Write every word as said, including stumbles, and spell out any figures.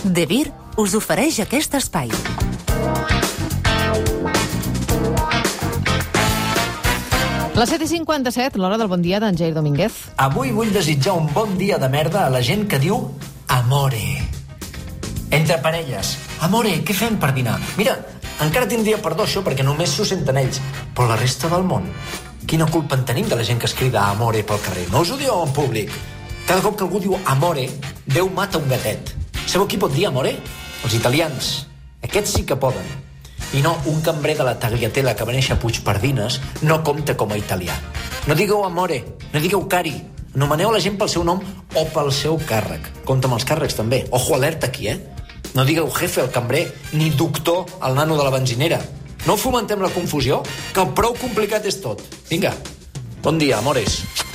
De Vir us ofereix aquest espai. Les set i cinquanta-set, l'hora del bon dia d'en Jair Domínguez. Avui vull desitjar un bon dia de merda a la gent que diu amore. Entre parelles. Amore, què fem per dinar? Mira, encara tindria perdó això perquè només s'ho senten ells. Però la resta del món, quina culpa en tenim de la gent que es crida amore pel carrer? No us ho dieu en públic. Cada cop que algú diu amore, Déu mata un gatet. Sabeu qui pot dir amore? Els italians. Aquests sí que poden. I no, un cambrer de la Tagliatella que va néixer a Puigpardines no compta com a italià. No digueu amore, no digueu cari. Anomeneu la gent pel seu nom o pel seu càrrec. Compte amb els càrrecs, també. Ojo alerta aquí, eh? No digueu jefe al cambrer, ni doctor al nano de la benzinera. No fomentem la confusió, que prou complicat és tot. Vinga, bon dia, amores.